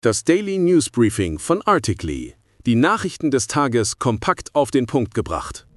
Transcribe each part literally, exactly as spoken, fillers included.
Das Daily News Briefing von Articly. Die Nachrichten des Tages kompakt auf den Punkt gebracht.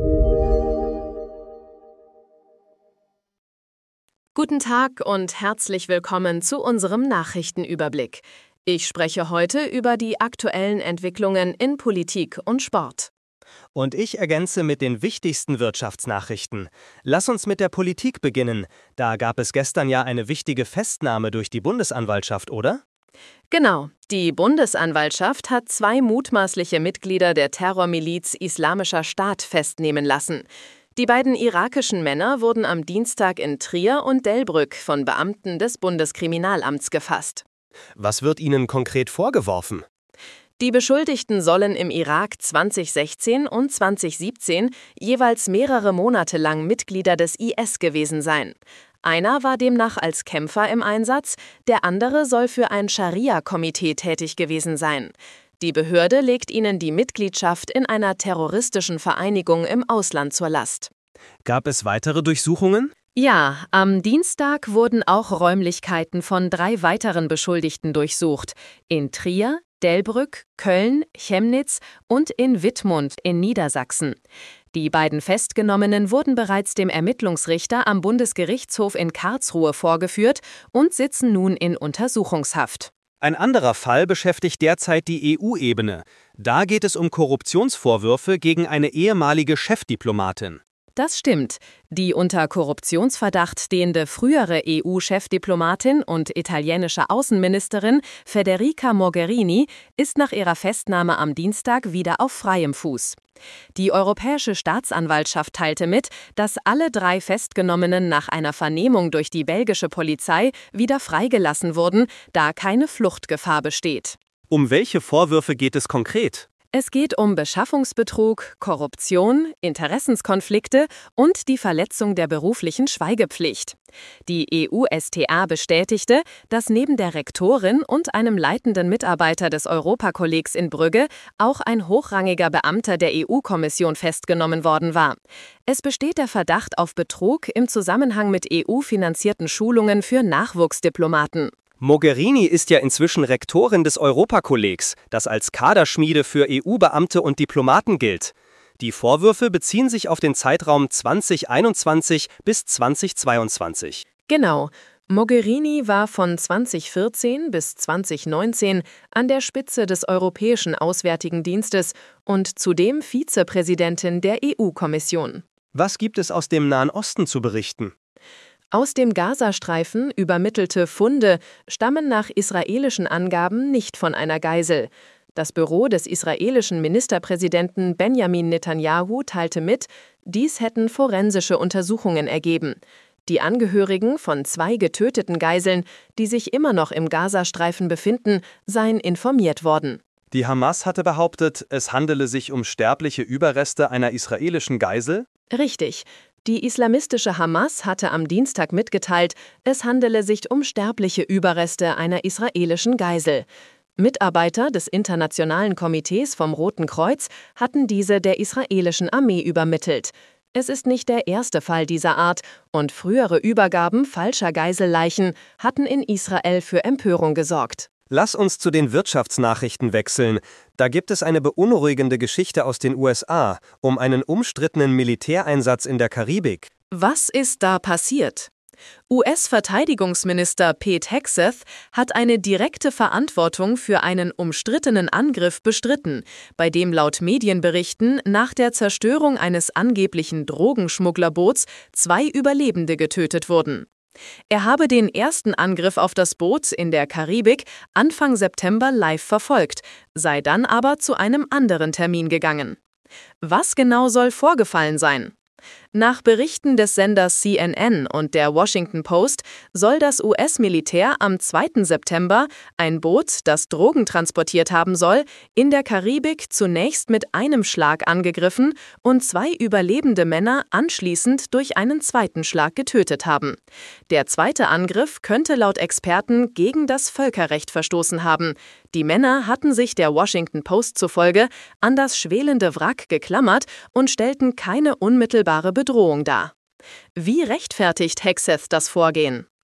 Guten Tag und herzlich willkommen zu unserem Nachrichtenüberblick. Ich spreche heute über die aktuellen Entwicklungen in Politik und Sport. Und ich ergänze mit den wichtigsten Wirtschaftsnachrichten. Lass uns mit der Politik beginnen. Da gab es gestern ja eine wichtige Festnahme durch die Bundesanwaltschaft, oder? Genau, die Bundesanwaltschaft hat zwei mutmaßliche Mitglieder der Terrormiliz Islamischer Staat festnehmen lassen. Die beiden irakischen Männer wurden am Dienstag in Trier und Delbrück von Beamten des Bundeskriminalamts gefasst. Was wird ihnen konkret vorgeworfen? Die Beschuldigten sollen im Irak zwanzig sechzehn und zwanzig siebzehn jeweils mehrere Monate lang Mitglieder des I S gewesen sein. Einer war demnach als Kämpfer im Einsatz, der andere soll für ein Scharia-Komitee tätig gewesen sein. Die Behörde legt ihnen die Mitgliedschaft in einer terroristischen Vereinigung im Ausland zur Last. Gab es weitere Durchsuchungen? Ja, am Dienstag wurden auch Räumlichkeiten von drei weiteren Beschuldigten durchsucht. In Trier, Delbrück, Köln, Chemnitz und in Wittmund in Niedersachsen. Die beiden Festgenommenen wurden bereits dem Ermittlungsrichter am Bundesgerichtshof in Karlsruhe vorgeführt und sitzen nun in Untersuchungshaft. Ein anderer Fall beschäftigt derzeit die E U-Ebene. Da geht es um Korruptionsvorwürfe gegen eine ehemalige Chefdiplomatin. Das stimmt. Die unter Korruptionsverdacht stehende frühere E U-Chefdiplomatin und italienische Außenministerin Federica Mogherini ist nach ihrer Festnahme am Dienstag wieder auf freiem Fuß. Die Europäische Staatsanwaltschaft teilte mit, dass alle drei Festgenommenen nach einer Vernehmung durch die belgische Polizei wieder freigelassen wurden, da keine Fluchtgefahr besteht. Um welche Vorwürfe geht es konkret? Es geht um Beschaffungsbetrug, Korruption, Interessenskonflikte und die Verletzung der beruflichen Schweigepflicht. Die E U S t A bestätigte, dass neben der Rektorin und einem leitenden Mitarbeiter des Europakollegs in Brügge auch ein hochrangiger Beamter der E U-Kommission festgenommen worden war. Es besteht der Verdacht auf Betrug im Zusammenhang mit E U-finanzierten Schulungen für Nachwuchsdiplomaten. Mogherini ist ja inzwischen Rektorin des Europakollegs, das als Kaderschmiede für E U-Beamte und Diplomaten gilt. Die Vorwürfe beziehen sich auf den Zeitraum zwanzig einundzwanzig bis zwanzig zweiundzwanzig. Genau. Mogherini war von zwanzig vierzehn bis zwanzig neunzehn an der Spitze des Europäischen Auswärtigen Dienstes und zudem Vizepräsidentin der E U-Kommission. Was gibt es aus dem Nahen Osten zu berichten? Aus dem Gazastreifen übermittelte Funde stammen nach israelischen Angaben nicht von einer Geisel. Das Büro des israelischen Ministerpräsidenten Benjamin Netanyahu teilte mit, dies hätten forensische Untersuchungen ergeben. Die Angehörigen von zwei getöteten Geiseln, die sich immer noch im Gazastreifen befinden, seien informiert worden. Die Hamas hatte behauptet, es handele sich um sterbliche Überreste einer israelischen Geisel? Richtig. Die islamistische Hamas hatte am Dienstag mitgeteilt, es handele sich um sterbliche Überreste einer israelischen Geisel. Mitarbeiter des Internationalen Komitees vom Roten Kreuz hatten diese der israelischen Armee übermittelt. Es ist nicht der erste Fall dieser Art und frühere Übergaben falscher Geiselleichen hatten in Israel für Empörung gesorgt. Lass uns zu den Wirtschaftsnachrichten wechseln. Da gibt es eine beunruhigende Geschichte aus den U S A um einen umstrittenen Militäreinsatz in der Karibik. Was ist da passiert? U S-Verteidigungsminister Pete Hegseth hat eine direkte Verantwortung für einen umstrittenen Angriff bestritten, bei dem laut Medienberichten nach der Zerstörung eines angeblichen Drogenschmugglerboots zwei Überlebende getötet wurden. Er habe den ersten Angriff auf das Boot in der Karibik Anfang September live verfolgt, sei dann aber zu einem anderen Termin gegangen. Was genau soll vorgefallen sein? Nach Berichten des Senders C N N und der Washington Post soll das U S-Militär am zweiten September ein Boot, das Drogen transportiert haben soll, in der Karibik zunächst mit einem Schlag angegriffen und zwei überlebende Männer anschließend durch einen zweiten Schlag getötet haben. Der zweite Angriff könnte laut Experten gegen das Völkerrecht verstoßen haben. Die Männer hatten sich der Washington Post zufolge an das schwelende Wrack geklammert und stellten keine unmittelbare Bedrohung dar. Wie rechtfertigt Hegseth das Vorgehen?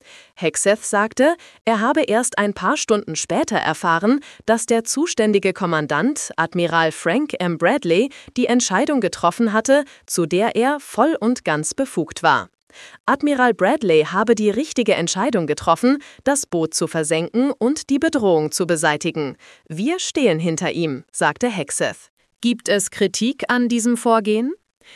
Hegseth sagte, er habe erst ein paar Stunden später erfahren, dass der zuständige Kommandant, Admiral Frank M. Bradley, die Entscheidung getroffen hatte, zu der er voll und ganz befugt war. Admiral Bradley habe die richtige Entscheidung getroffen, das Boot zu versenken und die Bedrohung zu beseitigen. Wir stehen hinter ihm, sagte Hegseth. Gibt es Kritik an diesem Vorgehen?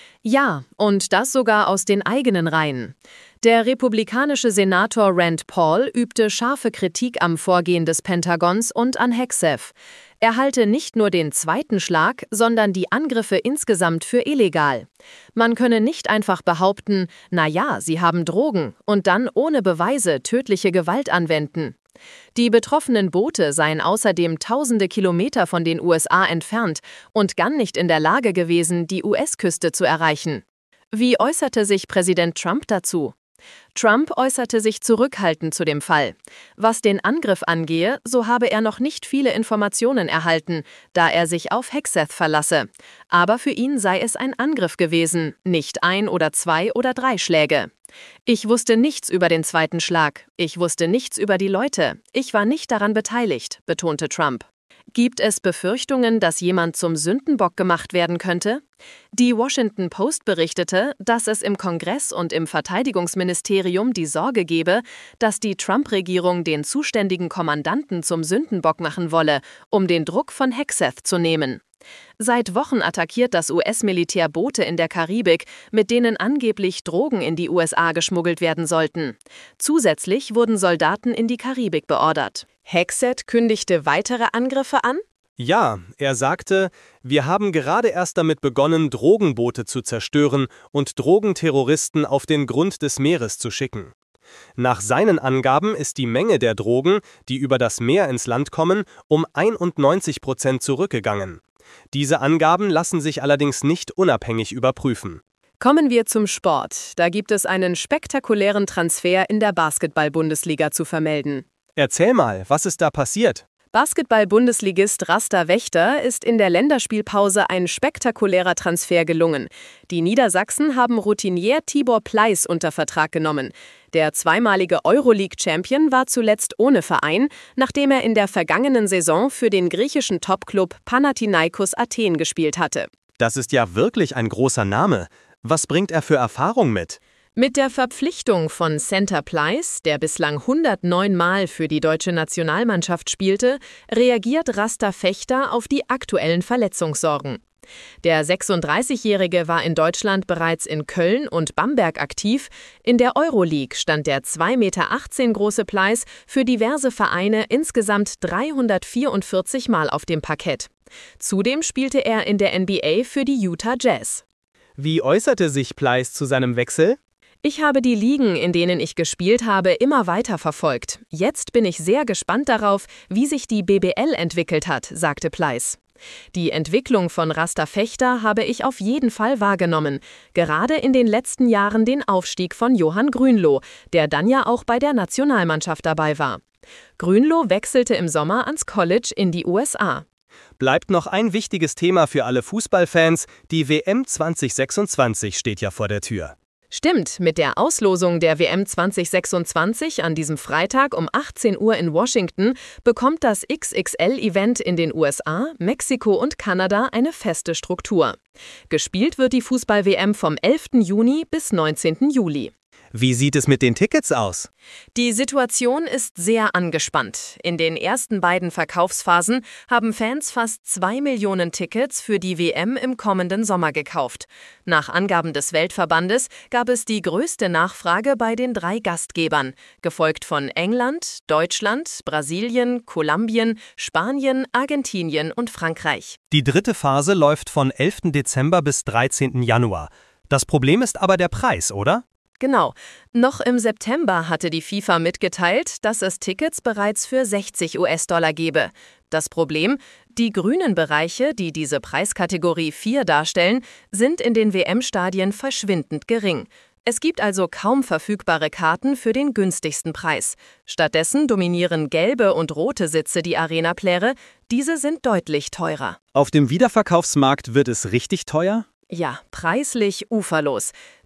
Ja, und das sogar aus den eigenen Reihen. Der republikanische Senator Rand Paul übte scharfe Kritik am Vorgehen des Pentagons und an Hegseth. Er halte nicht nur den zweiten Schlag, sondern die Angriffe insgesamt für illegal. Man könne nicht einfach behaupten, na ja, sie haben Drogen und dann ohne Beweise tödliche Gewalt anwenden. Die betroffenen Boote seien außerdem tausende Kilometer von den U S A entfernt und gar nicht in der Lage gewesen, die U S-Küste zu erreichen. Wie äußerte sich Präsident Trump dazu? Trump äußerte sich zurückhaltend zu dem Fall. Was den Angriff angehe, so habe er noch nicht viele Informationen erhalten, da er sich auf Hegseth verlasse. Aber für ihn sei es ein Angriff gewesen, nicht ein oder zwei oder drei Schläge. Ich wusste nichts über den zweiten Schlag. Ich wusste nichts über die Leute. Ich war nicht daran beteiligt, betonte Trump. Gibt es Befürchtungen, dass jemand zum Sündenbock gemacht werden könnte? Die Washington Post berichtete, dass es im Kongress und im Verteidigungsministerium die Sorge gebe, dass die Trump-Regierung den zuständigen Kommandanten zum Sündenbock machen wolle, um den Druck von Hegseth zu nehmen. Seit Wochen attackiert das U S-Militär Boote in der Karibik, mit denen angeblich Drogen in die U S A geschmuggelt werden sollten. Zusätzlich wurden Soldaten in die Karibik beordert. Hegseth kündigte weitere Angriffe an? Ja, er sagte, wir haben gerade erst damit begonnen, Drogenboote zu zerstören und Drogenterroristen auf den Grund des Meeres zu schicken. Nach seinen Angaben ist die Menge der Drogen, die über das Meer ins Land kommen, um einundneunzig Prozent zurückgegangen. Diese Angaben lassen sich allerdings nicht unabhängig überprüfen. Kommen wir zum Sport. Da gibt es einen spektakulären Transfer in der Basketball-Bundesliga zu vermelden. Erzähl mal, was ist da passiert? Basketball-Bundesligist Rasta Wächter ist in der Länderspielpause ein spektakulärer Transfer gelungen. Die Niedersachsen haben Routinier Tibor Pleiss unter Vertrag genommen. Der zweimalige Euroleague-Champion war zuletzt ohne Verein, nachdem er in der vergangenen Saison für den griechischen Topclub Panathinaikos Athen gespielt hatte. Das ist ja wirklich ein großer Name. Was bringt er für Erfahrung mit? Mit der Verpflichtung von Center Pleiss, der bislang hundertneun Mal für die deutsche Nationalmannschaft spielte, reagiert Rasta Wächter auf die aktuellen Verletzungssorgen. Der sechsunddreißigjährige war in Deutschland bereits in Köln und Bamberg aktiv. In der Euroleague stand der zwei Meter achtzehn große Pleiss für diverse Vereine insgesamt dreihundertvierundvierzig Mal auf dem Parkett. Zudem spielte er in der N B A für die Utah Jazz. Wie äußerte sich Pleiss zu seinem Wechsel? Ich habe die Ligen, in denen ich gespielt habe, immer weiter verfolgt. Jetzt bin ich sehr gespannt darauf, wie sich die B B L entwickelt hat, sagte Pleiss. Die Entwicklung von Rasta Wächter habe ich auf jeden Fall wahrgenommen. Gerade in den letzten Jahren den Aufstieg von Johann Grünloh, der dann ja auch bei der Nationalmannschaft dabei war. Grünloh wechselte im Sommer ans College in die U S A. Bleibt noch ein wichtiges Thema für alle Fußballfans, die W M zwanzig sechsundzwanzig steht ja vor der Tür. Stimmt, mit der Auslosung der W M zwanzig sechsundzwanzig an diesem Freitag um achtzehn Uhr in Washington bekommt das X X L-Event in den U S A, Mexiko und Kanada eine feste Struktur. Gespielt wird die Fußball-W M vom elften Juni bis neunzehnten Juli. Wie sieht es mit den Tickets aus? Die Situation ist sehr angespannt. In den ersten beiden Verkaufsphasen haben Fans fast zwei Millionen Tickets für die W M im kommenden Sommer gekauft. Nach Angaben des Weltverbandes gab es die größte Nachfrage bei den drei Gastgebern, gefolgt von England, Deutschland, Brasilien, Kolumbien, Spanien, Argentinien und Frankreich. Die dritte Phase läuft von elften Dezember bis dreizehnten Januar. Das Problem ist aber der Preis, oder? Genau. Noch im September hatte die FIFA mitgeteilt, dass es Tickets bereits für sechzig US-Dollar gebe. Das Problem? Die grünen Bereiche, die diese Preiskategorie vier darstellen, sind in den W M-Stadien verschwindend gering. Es gibt also kaum verfügbare Karten für den günstigsten Preis. Stattdessen dominieren gelbe und rote Sitze die Arena-Pläre. Diese sind deutlich teurer. Auf dem Wiederverkaufsmarkt wird es richtig teuer? Ja, preislich uferlos.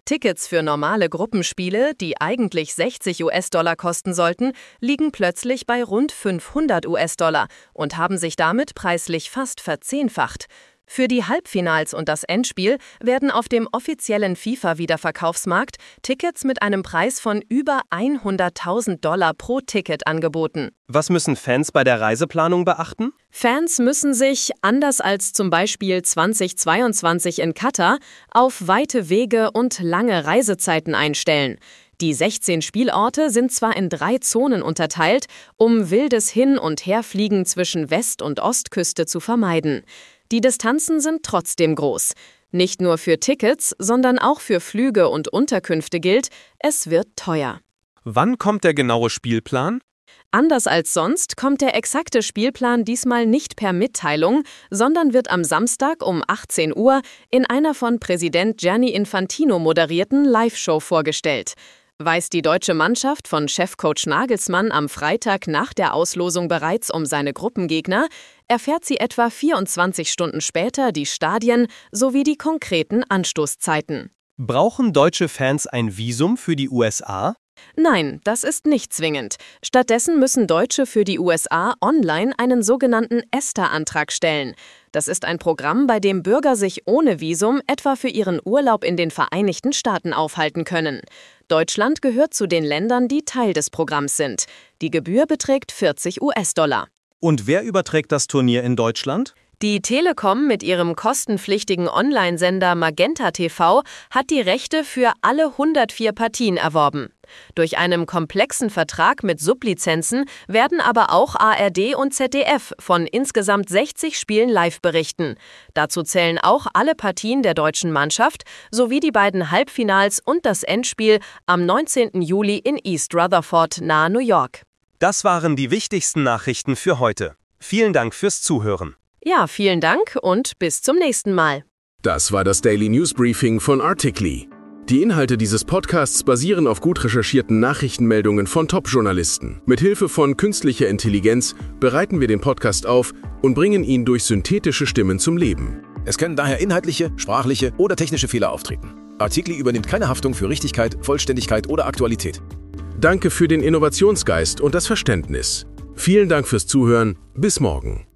Tickets für normale Gruppenspiele, die eigentlich sechzig US-Dollar kosten sollten, liegen plötzlich bei rund fünfhundert US-Dollar und haben sich damit preislich fast verzehnfacht. Für die Halbfinals und das Endspiel werden auf dem offiziellen FIFA-Wiederverkaufsmarkt Tickets mit einem Preis von über hunderttausend Dollar pro Ticket angeboten. Was müssen Fans bei der Reiseplanung beachten? Fans müssen sich, anders als zum Beispiel zweitausendzweiundzwanzig in Katar, auf weite Wege und lange Reisezeiten einstellen. Die sechzehn Spielorte sind zwar in drei Zonen unterteilt, um wildes Hin- und Herfliegen zwischen West- und Ostküste zu vermeiden. Die Distanzen sind trotzdem groß. Nicht nur für Tickets, sondern auch für Flüge und Unterkünfte gilt, es wird teuer. Wann kommt der genaue Spielplan? Anders als sonst kommt der exakte Spielplan diesmal nicht per Mitteilung, sondern wird am Samstag um achtzehn Uhr in einer von Präsident Gianni Infantino moderierten Live-Show vorgestellt. Weiß die deutsche Mannschaft von Chefcoach Nagelsmann am Freitag nach der Auslosung bereits um seine Gruppengegner, erfährt sie etwa vierundzwanzig Stunden später die Stadien sowie die konkreten Anstoßzeiten. Brauchen deutsche Fans ein Visum für die U S A? Nein, das ist nicht zwingend. Stattdessen müssen Deutsche für die U S A online einen sogenannten ESTA-Antrag stellen. Das ist ein Programm, bei dem Bürger sich ohne Visum etwa für ihren Urlaub in den Vereinigten Staaten aufhalten können. Deutschland gehört zu den Ländern, die Teil des Programms sind. Die Gebühr beträgt vierzig US-Dollar. Und wer überträgt das Turnier in Deutschland? Die Telekom mit ihrem kostenpflichtigen Online-Sender Magenta T V hat die Rechte für alle hundertvier Partien erworben. Durch einen komplexen Vertrag mit Sublizenzen werden aber auch A R D und Z D F von insgesamt sechzig Spielen live berichten. Dazu zählen auch alle Partien der deutschen Mannschaft sowie die beiden Halbfinals und das Endspiel am neunzehnten Juli in East Rutherford nahe New York. Das waren die wichtigsten Nachrichten für heute. Vielen Dank fürs Zuhören. Ja, vielen Dank und bis zum nächsten Mal. Das war das Daily News Briefing von Articly. Die Inhalte dieses Podcasts basieren auf gut recherchierten Nachrichtenmeldungen von Top-Journalisten. Mit Hilfe von künstlicher Intelligenz bereiten wir den Podcast auf und bringen ihn durch synthetische Stimmen zum Leben. Es können daher inhaltliche, sprachliche oder technische Fehler auftreten. Articly übernimmt keine Haftung für Richtigkeit, Vollständigkeit oder Aktualität. Danke für den Innovationsgeist und das Verständnis. Vielen Dank fürs Zuhören. Bis morgen.